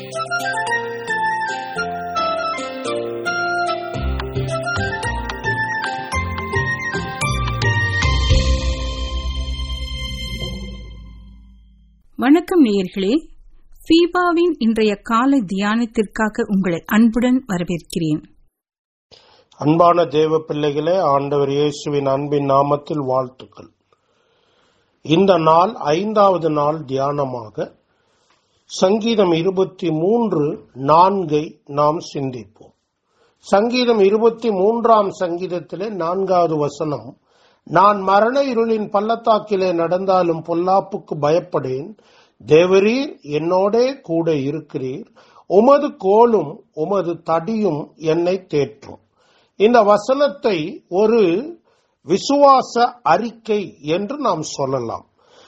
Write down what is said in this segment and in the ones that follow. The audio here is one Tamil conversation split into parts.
வணக்கம் நேயர்களே, ஃபீபாவின் இன்றைய காலை தியானத்திற்காக உங்களை அன்புடன் வரவேற்கிறேன். அன்பான தேவ பிள்ளைகளே, ஆண்டவர் இயேசுவின் அன்பின் நாமத்தில் வாழ்த்துக்கள். இந்த நாள் 5வது நாள் தியானமாக சங்கீதம் 23:4 நாம் சிந்திப்போம். சங்கீதம் 23ஆம் சங்கீதத்திலே 4வது வசனம், நான் மரண இருளின் பள்ளத்தாக்கிலே நடந்தாலும் பொல்லாப்புக்கு பயப்படேன், தேவரீர் என்னோடே கூட இருக்கிறீர், உமது கோலும் உமது தடியும் என்னை தேற்றும். இந்த வசனத்தை ஒரு விசுவாச அறிக்கை என்று நாம் சொல்லலாம்.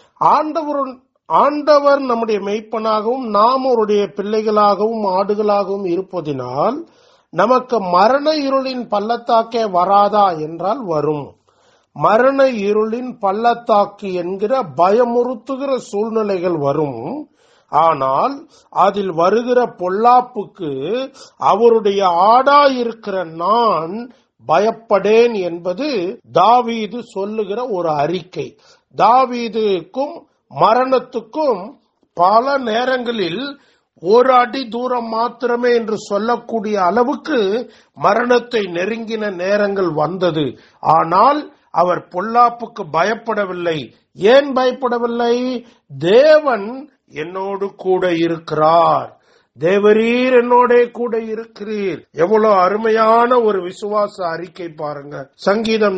ஆண்டவர் நம்முடைய மெய்ப்பனாகவும் நாம் அவருடைய பிள்ளைகளாகவும் ஆடுகளாகவும் இருப்பதினால் நமக்கு மரண இருளின் பள்ளத்தாக்கே வராதா என்றால் வரும். மரண இருளின் பள்ளத்தாக்கு என்கிற பயமுறுத்துகிற சூழ்நிலைகள் வரும். ஆனால் அதில் வருகிற பொல்லாப்புக்கு அவருடைய ஆடாயிருக்கிற நான் பயப்படேன் என்பது தாவீது சொல்லுகிற ஒரு அறிக்கை. தாவீதுக்கும் மரணத்துக்கும் பல நேரங்களில் ஒரு அடி தூரம் மாத்திரமே என்று சொல்லக்கூடிய அளவுக்கு மரணத்தை நெருங்கின நேரங்கள் வந்தது. ஆனால் அவர் பொல்லாப்புக்கு பயப்படவில்லை. ஏன் பயப்படவில்லை? தேவன் என்னோடு கூட இருக்கிறார், தேவரீர் என்னோட கூட இருக்கிறீர். எவ்வளவு அருமையான ஒரு விசுவாச அறிக்கை பாருங்க. சங்கீதம்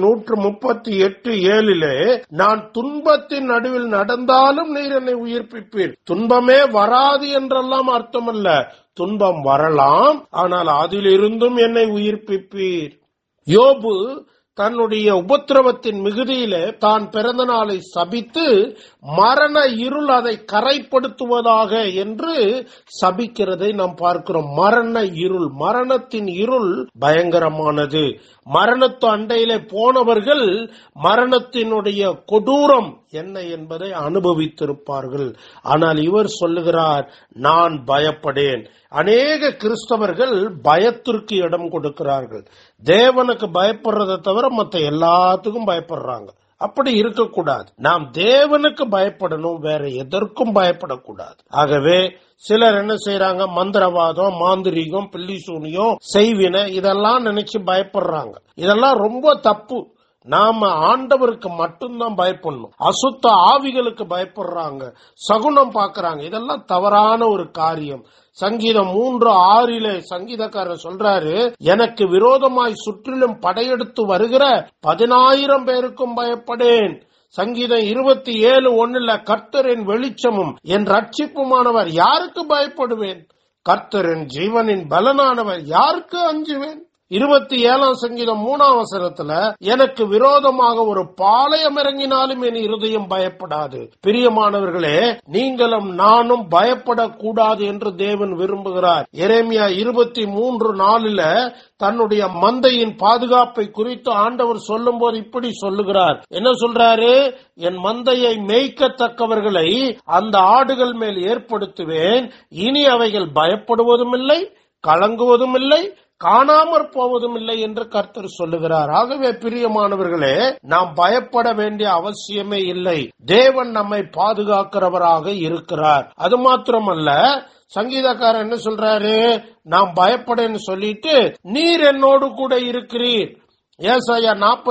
138:7 நான் துன்பத்தின் நடுவில் நடந்தாலும் நீர் என்னை உயிர்ப்பிப்பீர். துன்பமே வராது என்றெல்லாம் அர்த்தமல்ல, துன்பம் வரலாம், ஆனால் அதிலிருந்தும் என்னை உயிர்ப்பிப்பீர். யோபு தன்னுடைய உபத்திரவத்தின் மிகுதியிலே தான் பிறந்த நாளை சபித்து மரண இருள் அதை கரைப்படுத்துவதாக என்று சபிக்கிறதை நாம் பார்க்கிறோம். மரண இருள், மரணத்தின் இருள் பயங்கரமானது. மரணத்து அண்டையிலே போனவர்கள் மரணத்தினுடைய கொடூரம் என்ன என்பதை அனுபவித்திருப்பார்கள். ஆனால் இவர் சொல்லுகிறார், நான் பயப்படேன். அநேக கிறிஸ்தவர்கள் பயத்திற்கு இடம் கொடுக்கிறார்கள். தேவனுக்கு பயப்படுறதை தவிர மற்ற எல்லாத்துக்கும் பயப்படுறாங்க. அப்படி இருக்கக்கூடாது. நாம் தேவனுக்கு பயப்படணும், வேற எதற்கும் பயப்படக்கூடாது. ஆகவே சிலர் என்ன செய்யறாங்க, மந்திரவாதம், மாந்திரீகம், பில்லி சூனியம், செய்வினை இதெல்லாம் நினைச்சு பயப்படுறாங்க. இதெல்லாம் ரொம்ப தப்பு. நாம ஆண்டவருக்கு மட்டும்தான் பயப்படணும். அசுத்த ஆவிகளுக்கு பயப்படுறாங்க, சகுனம் பாக்குறாங்க, இதெல்லாம் தவறான ஒரு காரியம். சங்கீதம் 3:6 சங்கீதக்காரர் சொல்றாரு, எனக்கு விரோதமாய் சுற்றிலும் படையெடுத்து வருகிற 10,000 பேருக்கும் பயப்படேன். சங்கீதம் 27:1 கர்த்தரின் வெளிச்சமும் என் ரட்சிப்புமானவர் யாருக்கு பயப்படுவேன்? கர்த்தரின் ஜீவனின் பலனானவர் யாருக்கு அஞ்சுவேன்? 27ஆம் சங்கீதம் 3ஆம் வசனத்துல எனக்கு விரோதமாக ஒரு பாளையம் இறங்கினாலும் என் இருதயம் பயப்படாது. பிரியமானவர்களே, நீங்களும் நானும் பயப்படக்கூடாது என்று தேவன் விரும்புகிறார். எரேமியா 23:4 தன்னுடைய மந்தையின் பாதுகாப்பை குறித்து ஆண்டவர் சொல்லும் போது இப்படி சொல்லுகிறார். என்ன சொல்றாரு? என் மந்தையை மேய்க்கத்தக்கவர்களை அந்த ஆடுகள் மேல் ஏற்படுத்துவேன், இனி அவைகள் பயப்படுவதும் இல்லை, கலங்குவதும் இல்லை, காணாமற் போவதும் இல்லை என்று கர்த்தர் சொல்லுகிறார். ஆகவே பிரியமானவர்களே, நாம் பயப்பட வேண்டிய அவசியமே இல்லை. தேவன் நம்மை பாதுகாக்கிறவராக இருக்கிறார். அது மாத்திரமல்ல, சங்கீதக்காரர் என்ன சொல்றாரு? நாம் பயப்படன்னு சொல்லிட்டு நீர் என்னோடு கூட இருக்கிறீர். ஏசாயா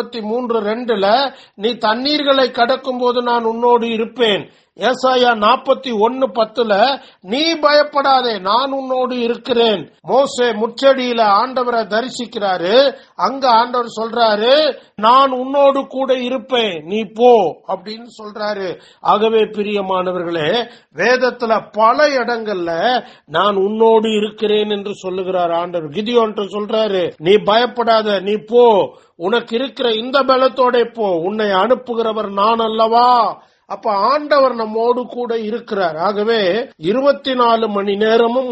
43:2 நீ தண்ணீர்களை கடக்கும் போது நான் உன்னோடு இருப்பேன். ஏசாயா 41:10 நீ பயப்படாதே, நான் உன்னோடு இருக்கிறேன். மோசே முச்சடியில ஆண்டவரை தரிசிக்கிறாரு. அங்க ஆண்டவர் சொல்றாரு, நான் உன்னோடு கூட இருப்பேன், நீ போ அப்படின்னு சொல்றாரு. ஆகவே பிரியமானவர்களே, வேதத்துல பல இடங்கள்ல நான் உன்னோடு இருக்கிறேன் என்று சொல்லுகிறார் ஆண்டவர். கிதியோன் சொல்றாரு, நீ பயப்படாத, நீ போ, உனக்கு இருக்கிற இந்த பலத்தோட போ, உன்னை அனுப்புகிறவர் நான் அல்லவா. அப்ப ஆண்டவர் நம்மோடு கூட இருக்கிறார். ஆகவே 24 மணி நேரமும்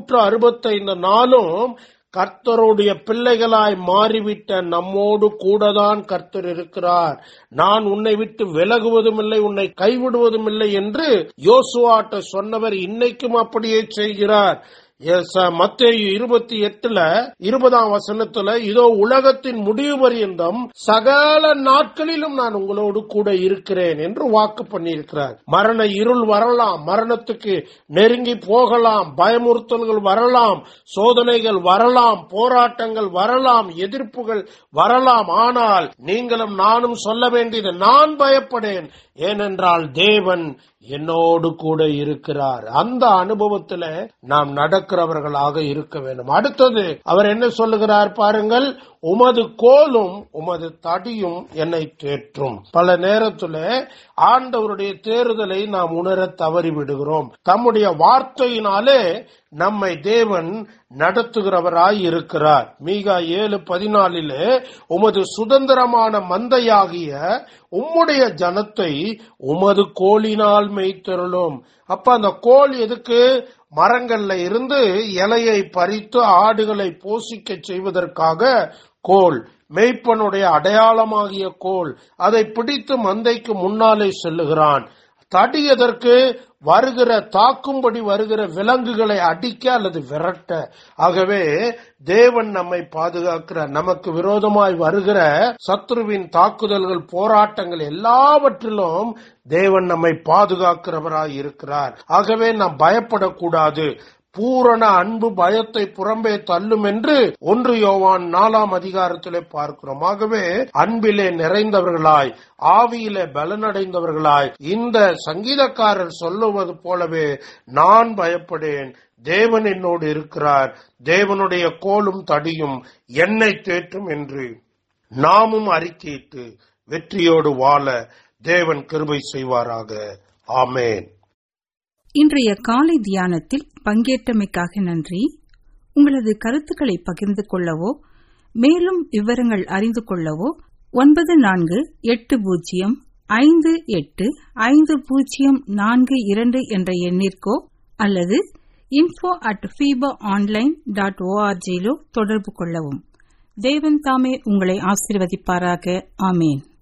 365 நாளும் கர்த்தருடைய பிள்ளைகளாய் மாறிவிட்ட நம்மோடு கூடதான் கர்த்தர் இருக்கிறார். நான் உன்னை விட்டு விலகுவதும் இல்லை, உன்னை கைவிடுவதும் இல்லை என்று யோசுவாட்ட சொன்னவர் இன்னைக்கும் அப்படியே செய்கிறார். மத்தேயு 28:20 இதோ உலகத்தின் முடிவு பரியந்தம் சகல நாட்களிலும் நான் உங்களோடு கூட இருக்கிறேன் என்று வாக்கு பண்ணியிருக்கிறார். மரண இருள் வரலாம், மரணத்துக்கு நெருங்கி போகலாம், பயமுறுத்தல்கள் வரலாம், சோதனைகள் வரலாம், போராட்டங்கள் வரலாம், எதிர்ப்புகள் வரலாம். ஆனால் நீங்களும் நானும் சொல்ல வேண்டியது, நான் பயப்படேன், ஏனென்றால் தேவன் என்னோடு கூட இருக்கிறார். அந்த அனுபவத்தில் நாம் நடக்கிறவர்களாக இருக்க வேண்டும். அடுத்தது அவர் என்ன சொல்லுகிறார் பாருங்கள், உமது கோலும் உமது தடியும் என்னை தேற்றும். பல நேரத்தில் ஆண்டவருடைய தேறுதலை நாம் உணர தவறிவிடுகிறோம். தம்முடைய வார்த்தையினாலே நம்மை தேவன் நடத்துகிறவராய் இருக்கிறார். மீகா 7:14 உமது சுதந்திரமான மந்தையாகிய உம்முடைய ஜனத்தை உமது கோலினால் மேய்த்தருளும். அப்ப அந்த கோல் எதுக்கு? மரங்கள்ல இருந்து இலையை பறித்து ஆடுகளை போஷிக்க செய்வதற்காக கோல், மேய்ப்பனுடைய அடையாளமாகிய கோல். அதை பிடித்து மந்தைக்கு முன்னாலே செல்லுகிறான். தடி எதற்கு? வருகிற தாக்கும்படி வருகிற விலங்குகளை அடிக்க அல்லது விரட்ட. ஆகவே தேவன் நம்மை பாதுகாக்கிறார். நமக்கு விரோதமாய் வருகிற சத்ருவின் தாக்குதல்கள், போராட்டங்கள் எல்லாவற்றிலும் தேவன் நம்மை பாதுகாக்கிறவராய் இருக்கிறார். ஆகவே நாம் பயப்படக்கூடாது. பூரண அன்பு பயத்தை புறம்பே தள்ளும் என்று 1 யோவான் 4 பார்க்கிறோம். ஆகவே அன்பிலே நிறைந்தவர்களாய், ஆவியிலே பலனடைந்தவர்களாய், இந்த சங்கீதக்காரர் சொல்லுவது போலவே நான் பயப்படேன், தேவன் என்னோடு இருக்கிறார், தேவனுடைய கோலும் தடியும் என்னை தேற்றும் என்று நாமும் அறிக்கையிட்டு வெற்றியோடு வாழ தேவன் கிருபை செய்வாராக. ஆமேன். இன்றைய காலை தியானத்தில் பங்கேற்றமைக்காக நன்றி. உங்களது கருத்துக்களை பகிர்ந்து கொள்ளவோ மேலும் விவரங்கள் அறிந்து கொள்ளவோ 9480585042 என்ற எண்ணிற்கோ அல்லது info@fibaonline.org தொடர்பு கொள்ளவும். தேவன் தாமே உங்களை ஆசீர்வதிப்பாராக. ஆமேன்.